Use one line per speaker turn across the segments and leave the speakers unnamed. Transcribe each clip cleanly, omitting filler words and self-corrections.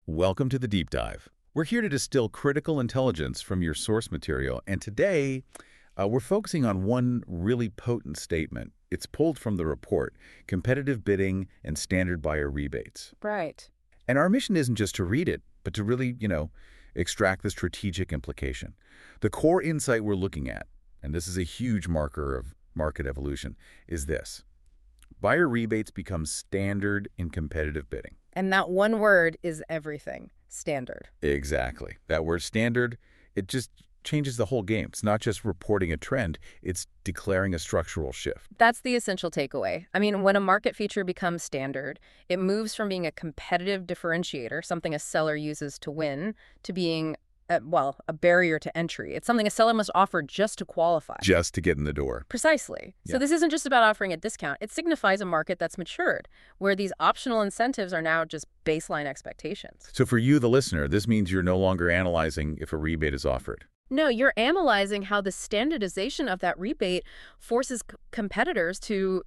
Welcome to the Deep Dive. We're here to distill critical intelligence from your source material, and today we're focusing on one really potent statement. It's pulled from the report, Competitive Bidding and Standard Buyer Rebates.
Right.
And our mission isn't just to read it, but to really, extract the strategic implication. The core insight we're looking at, and this is a huge marker of market evolution, is this. Buyer rebates become standard in competitive bidding.
And that one word is everything. Standard.
Exactly. That word standard, it just changes the whole game. It's not just reporting a trend, it's declaring a structural shift.
That's the essential takeaway. I mean, when a market feature becomes standard, it moves from being a competitive differentiator, something a seller uses to win, to being, a barrier to entry. It's something a seller must offer just to qualify.
Just to get in the door.
Precisely.
Yeah.
So this isn't just about offering a discount. It signifies a market that's matured, where these optional incentives are now just baseline expectations.
So for you, the listener, this means you're no longer analyzing if a rebate is offered.
No, you're analyzing how the standardization of that rebate forces competitors to,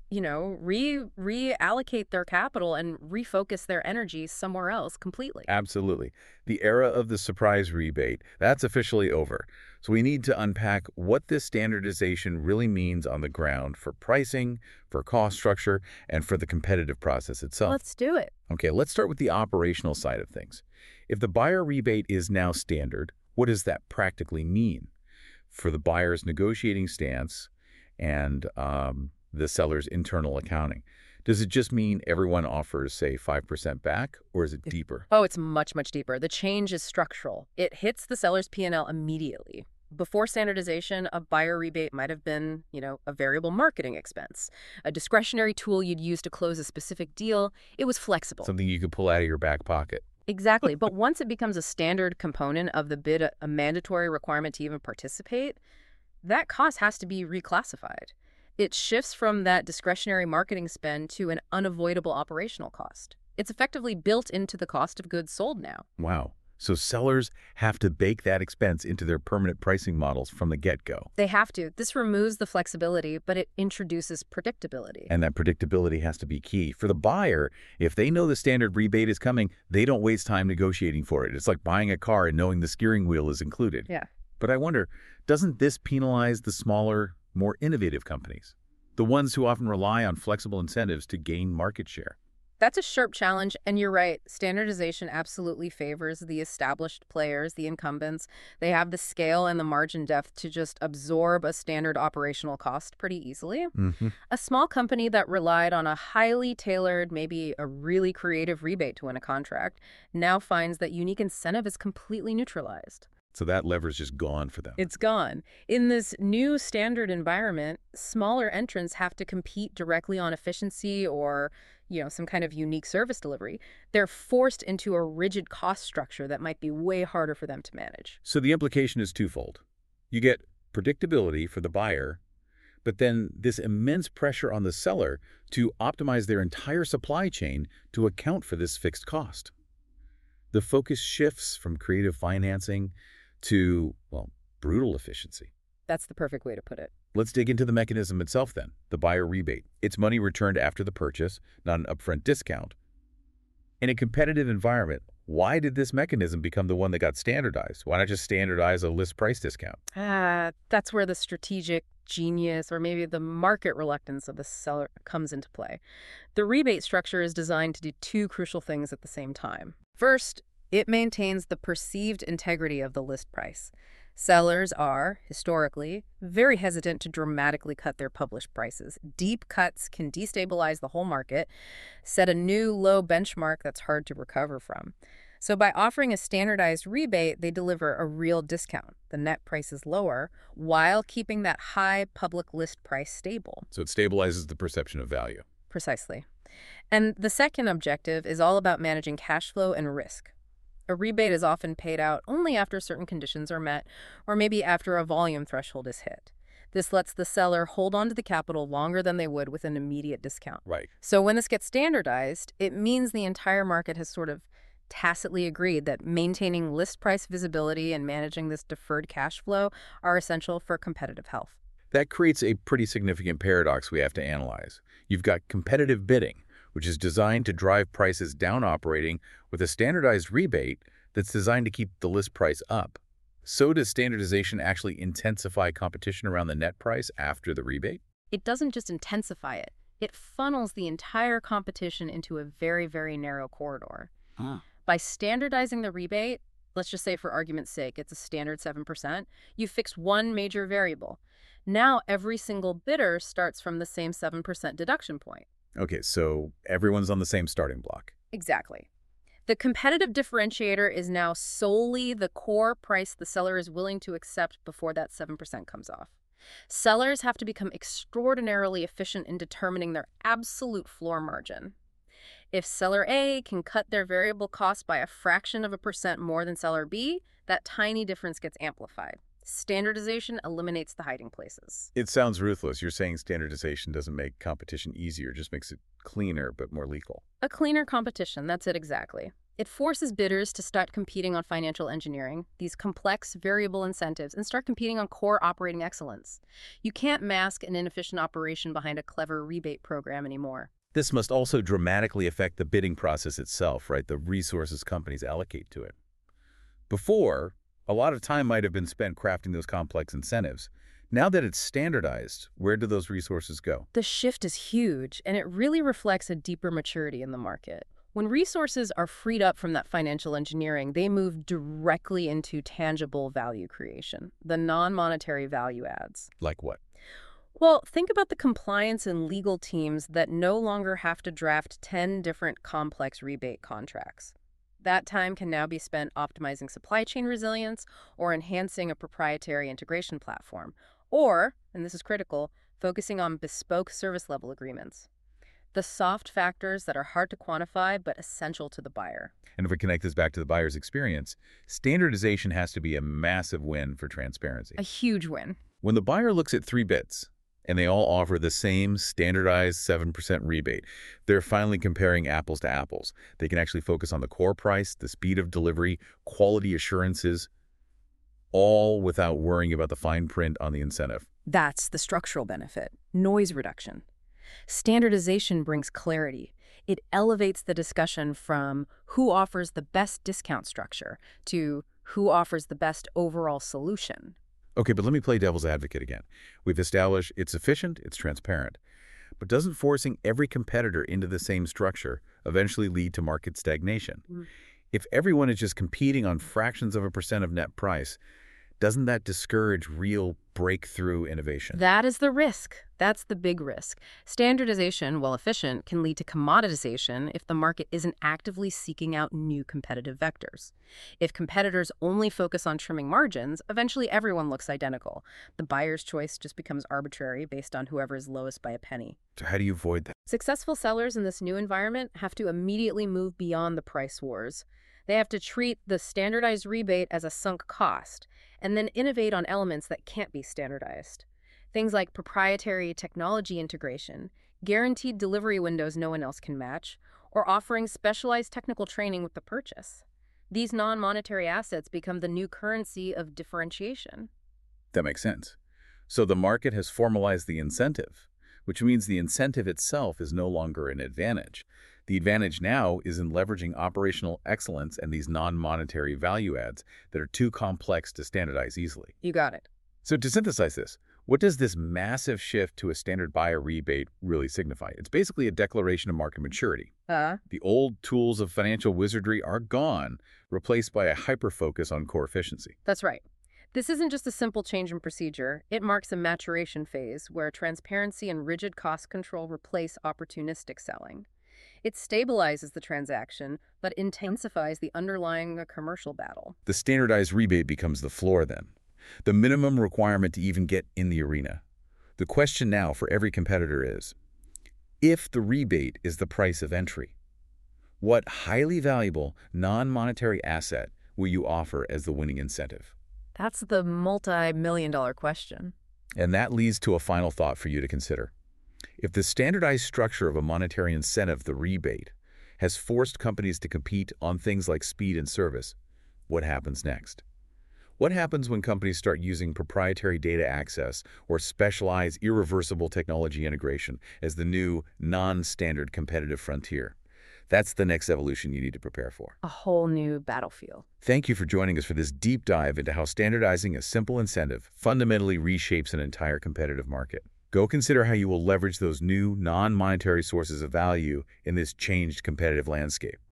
reallocate their capital and refocus their energy somewhere else completely.
Absolutely. The era of the surprise rebate, that's officially over. So we need to unpack what this standardization really means on the ground for pricing, for cost structure, and for the competitive process itself.
Let's do it.
Okay, let's start with the operational side of things. If the buyer rebate is now standard, what does that practically mean for the buyer's negotiating stance and the seller's internal accounting? Does it just mean everyone offers, say, 5% back, or is it deeper?
Oh, it's much, much deeper. The change is structural. It hits the seller's P&L immediately. Before standardization, a buyer rebate might have been, a variable marketing expense, a discretionary tool you'd use to close a specific deal. It was flexible.
Something you could pull out of your back pocket.
Exactly. But once it becomes a standard component of the bid, a mandatory requirement to even participate, that cost has to be reclassified. It shifts from that discretionary marketing spend to an unavoidable operational cost. It's effectively built into the cost of goods sold now.
Wow. So sellers have to bake that expense into their permanent pricing models from the get-go.
They have to. This removes the flexibility, but it introduces predictability.
And that predictability has to be key. For the buyer, if they know the standard rebate is coming, they don't waste time negotiating for it. It's like buying a car and knowing the steering wheel is included.
Yeah.
But I wonder, doesn't this penalize the smaller, more innovative companies? The ones who often rely on flexible incentives to gain market share?
That's a sharp challenge, and you're right. Standardization absolutely favors the established players, the incumbents. They have the scale and the margin depth to just absorb a standard operational cost pretty easily. A small company that relied on a highly tailored, maybe a really creative rebate to win a contract, now finds that unique incentive is completely neutralized.
So that lever's just gone for them.
It's gone. In this new standard environment, smaller entrants have to compete directly on efficiency or, some kind of unique service delivery. They're forced into a rigid cost structure that might be way harder for them to manage.
So the implication is twofold. You get predictability for the buyer, but then this immense pressure on the seller to optimize their entire supply chain to account for this fixed cost. The focus shifts from creative financing to, brutal efficiency.
That's the perfect way to put it.
Let's dig into the mechanism itself then, the buyer rebate. It's money returned after the purchase, not an upfront discount. In a competitive environment, why did this mechanism become the one that got standardized? Why not just standardize a list price discount?
That's where the strategic genius or maybe the market reluctance of the seller comes into play. The rebate structure is designed to do two crucial things at the same time. First, it maintains the perceived integrity of the list price. Sellers are, historically, very hesitant to dramatically cut their published prices. Deep cuts can destabilize the whole market, set a new low benchmark that's hard to recover from. So by offering a standardized rebate, they deliver a real discount. The net price is lower while keeping that high public list price stable.
So it stabilizes the perception of value.
Precisely. And the second objective is all about managing cash flow and risk. A rebate is often paid out only after certain conditions are met, or maybe after a volume threshold is hit. This lets the seller hold on to the capital longer than they would with an immediate discount.
Right.
So when this gets standardized, it means the entire market has sort of tacitly agreed that maintaining list price visibility and managing this deferred cash flow are essential for competitive health.
That creates a pretty significant paradox we have to analyze. You've got competitive bidding, which is designed to drive prices down operating with a standardized rebate that's designed to keep the list price up. So does standardization actually intensify competition around the net price after the rebate?
It doesn't just intensify it. It funnels the entire competition into a very, very narrow corridor. By standardizing the rebate, let's just say for argument's sake, it's a standard 7%, you fixed one major variable. Now every single bidder starts from the same 7% deduction point.
Okay, so everyone's on the same starting block.
Exactly. The competitive differentiator is now solely the core price the seller is willing to accept before that 7% comes off. Sellers have to become extraordinarily efficient in determining their absolute floor margin. If seller A can cut their variable cost by a fraction of a percent more than seller B, that tiny difference gets amplified. Standardization eliminates the hiding places.
It sounds ruthless. You're saying standardization doesn't make competition easier, just makes it cleaner but more legal.
A cleaner competition, that's it exactly. It forces bidders to start competing on financial engineering, these complex variable incentives, and start competing on core operating excellence. You can't mask an inefficient operation behind a clever rebate program anymore.
This must also dramatically affect the bidding process itself, right? The resources companies allocate to it. Before, a lot of time might have been spent crafting those complex incentives. Now that it's standardized, where do those resources go?
The shift is huge, and it really reflects a deeper maturity in the market. When resources are freed up from that financial engineering, they move directly into tangible value creation, the non-monetary value adds.
Like what?
Well, think about the compliance and legal teams that no longer have to draft 10 different complex rebate contracts. That time can now be spent optimizing supply chain resilience or enhancing a proprietary integration platform, or, and this is critical, focusing on bespoke service level agreements. The soft factors that are hard to quantify but essential to the buyer.
And if we connect this back to the buyer's experience, standardization has to be a massive win for transparency.
A huge win.
When the buyer looks at 3 bids, and they all offer the same standardized 7% rebate, they're finally comparing apples to apples. They can actually focus on the core price, the speed of delivery, quality assurances, all without worrying about the fine print on the incentive.
That's the structural benefit, noise reduction. Standardization brings clarity. It elevates the discussion from who offers the best discount structure to who offers the best overall solution.
Okay, but let me play devil's advocate again. We've established it's efficient, it's transparent. But doesn't forcing every competitor into the same structure eventually lead to market stagnation? If everyone is just competing on fractions of a percent of net price, doesn't that discourage real breakthrough innovation?
That is the risk. That's the big risk. Standardization, while efficient, can lead to commoditization if the market isn't actively seeking out new competitive vectors. If competitors only focus on trimming margins, eventually everyone looks identical. The buyer's choice just becomes arbitrary based on whoever is lowest by a penny.
So how do you avoid that?
Successful sellers in this new environment have to immediately move beyond the price wars. They have to treat the standardized rebate as a sunk cost, and then innovate on elements that can't be standardized. Things like proprietary technology integration, guaranteed delivery windows no one else can match, or offering specialized technical training with the purchase. These non-monetary assets become the new currency of differentiation.
That makes sense. So the market has formalized the incentive, which means the incentive itself is no longer an advantage. The advantage now is in leveraging operational excellence and these non-monetary value adds that are too complex to standardize easily.
You got it.
So to synthesize this, what does this massive shift to a standard buyer rebate really signify? It's basically a declaration of market maturity. The old tools of financial wizardry are gone, replaced by a hyper-focus on core efficiency.
That's right. This isn't just a simple change in procedure. It marks a maturation phase where transparency and rigid cost control replace opportunistic selling. It stabilizes the transaction, but intensifies the underlying commercial battle.
The standardized rebate becomes the floor then, the minimum requirement to even get in the arena. The question now for every competitor is, if the rebate is the price of entry, what highly valuable non-monetary asset will you offer as the winning incentive?
That's the multi-million-dollar question.
And that leads to a final thought for you to consider. If the standardized structure of a monetary incentive, the rebate, has forced companies to compete on things like speed and service, what happens next? What happens when companies start using proprietary data access or specialized irreversible technology integration as the new non-standard competitive frontier? That's the next evolution you need to prepare for.
A whole new battlefield.
Thank you for joining us for this deep dive into how standardizing a simple incentive fundamentally reshapes an entire competitive market. Go consider how you will leverage those new non-monetary sources of value in this changed competitive landscape.